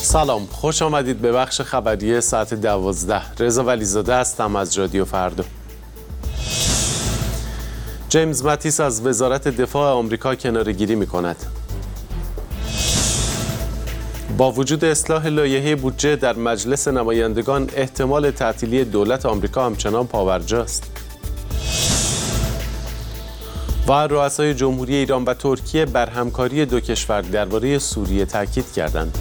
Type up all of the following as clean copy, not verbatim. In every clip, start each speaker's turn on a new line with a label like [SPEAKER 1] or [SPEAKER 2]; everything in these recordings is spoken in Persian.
[SPEAKER 1] سلام، خوش آمدید به بخش خبری ساعت 12. رضا ولیزاده هستم از رادیو فردا. جیمز ماتیس از وزارت دفاع آمریکا کناره‌گیری می‌کند. با وجود اصلاح لایحه بودجه در مجلس نمایندگان، احتمال تعطیلی دولت آمریکا همچنان پاورجاست. و رؤسای جمهوری ایران و ترکیه بر همکاری دو کشور درباره سوریه تاکید کردند.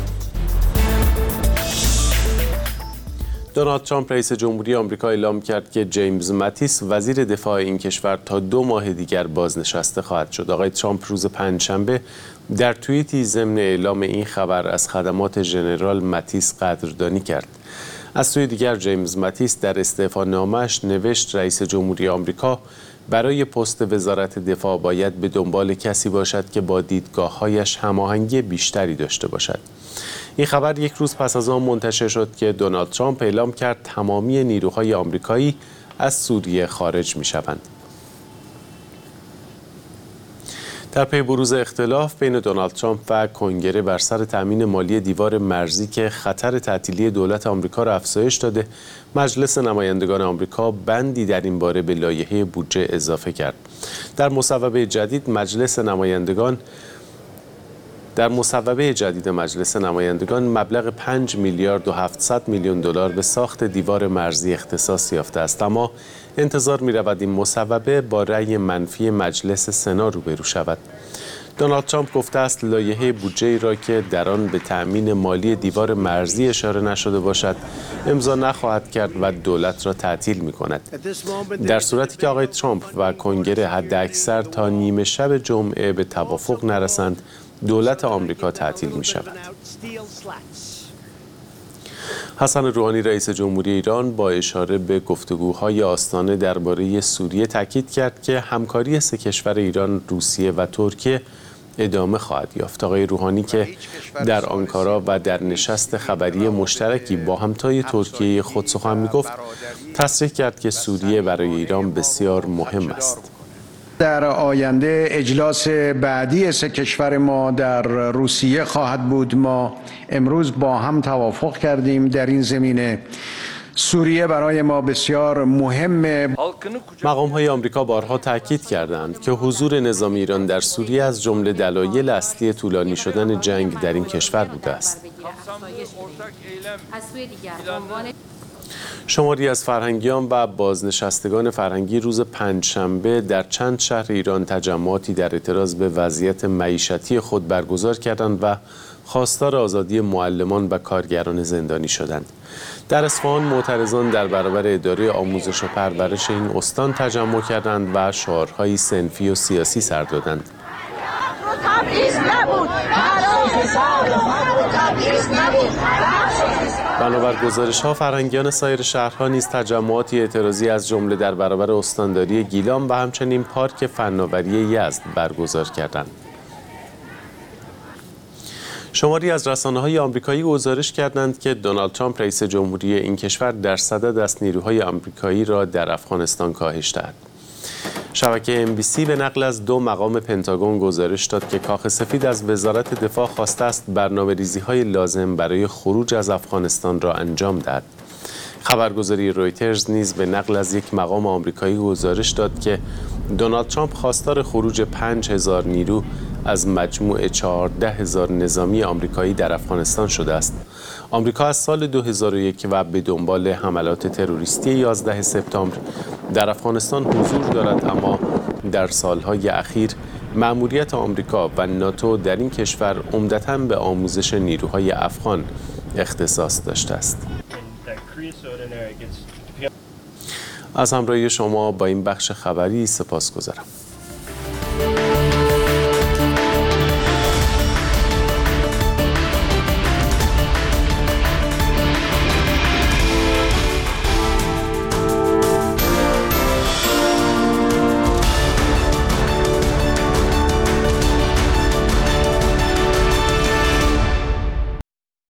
[SPEAKER 1] دونالد ترامپ رئیس جمهوری آمریکا اعلام کرد که جیمز ماتیس وزیر دفاع این کشور تا 2 ماه دیگر بازنشسته خواهد شد. آقای ترامپ روز پنجشنبه در توییتی ضمن اعلام این خبر از خدمات ژنرال ماتیس قدردانی کرد. از سوی دیگر جیمز ماتیس در استعفانامه‌اش نوشت رئیس جمهوری آمریکا برای پست وزارت دفاع باید به دنبال کسی باشد که با دیدگاه‌هایش هماهنگی بیشتری داشته باشد. این خبر یک روز پس از آن منتشر شد که دونالد ترامپ اعلام کرد تمامی نیروهای آمریکایی از سوریه خارج می‌شوند. در پی بروز اختلاف بین دونالد ترامپ و کنگره بر سر تامین مالی دیوار مرزی که خطر تعطیلی دولت آمریکا را افزایش داده، مجلس نمایندگان آمریکا بندی در این باره به لایحه بودجه اضافه کرد. در مصوبه جدید مجلس نمایندگان مبلغ 5 میلیارد و 700 میلیون دلار به ساخت دیوار مرزی اختصاص یافته است، اما انتظار می‌رود این مصوبه با رأی منفی مجلس سنا روبرو شود. دونالد ترامپ گفته است لایحه بودجه‌ای را که در آن به تأمین مالی دیوار مرزی اشاره نشده باشد امضا نخواهد کرد و دولت را تعطیل می‌کند. در صورتی که آقای ترامپ و کنگره حداکثر تا نیمه شب جمعه به توافق نرسند، دولت آمریکا تعطیل می‌شود. حسن روحانی رئیس جمهوری ایران با اشاره به گفتگوهای آستانه درباره سوریه تاکید کرد که همکاری سه کشور ایران، روسیه و ترکیه ادامه خواهد یافت. آقای روحانی که در آنکارا و در نشست خبری مشترکی با همتای ترکیه خود سخن می‌گفت، تصریح کرد که سوریه برای ایران بسیار مهم است.
[SPEAKER 2] در آینده اجلاس بعدی سه کشور ما در روسیه خواهد بود. ما امروز با هم توافق کردیم در این زمینه. سوریه برای ما بسیار مهمه.
[SPEAKER 1] مقام‌های آمریکا بارها تاکید کردند که حضور نظامی ایران در سوریه از جمله دلایل اصلی طولانی شدن جنگ در این کشور بوده است. شماری از فرهنگیان و بازنشستگان فرهنگی روز پنجشنبه در چند شهر ایران تجمعاتی در اعتراض به وضعیت معیشتی خود برگزار کردند و خواستار آزادی معلمان و کارگران زندانی شدند. در اصفهان معترضان در برابر اداره آموزش و پرورش این استان تجمع کردند و شعارهای صنفی و سیاسی سر دادند. بنابر گزارش‌ها فرهنگیان سایر شهرها نیز تجمعاتی اعتراضی از جمله در برابر استانداری گیلان و همچنین پارک فناوری یزد برگزار کردند. شماری از رسانه‌های آمریکایی گزارش کردند که دونالد ترامپ رئیس جمهوری این کشور در صدد است نیروهای آمریکایی را در افغانستان کاهش دهد. شبکه NBC به نقل از 2 مقام پنتاگون گزارش داد که کاخ سفید از وزارت دفاع خواسته است برنامه‌ریزی‌های لازم برای خروج از افغانستان را انجام دهد. خبرگزاری رویترز نیز به نقل از یک مقام آمریکایی گزارش داد که دونالد ترامپ خواستار خروج 5000 نیرو از مجموع 14000 نظامی آمریکایی در افغانستان شده است. آمریکا از سال 2001 و به دنبال حملات تروریستی 11 سپتامبر در افغانستان حضور دارد، اما در سالهای اخیر مأموریت آمریکا و ناتو در این کشور عمدتاً به آموزش نیروهای افغان اختصاص داشته است. از همراهی شما با این بخش خبری سپاسگزارم.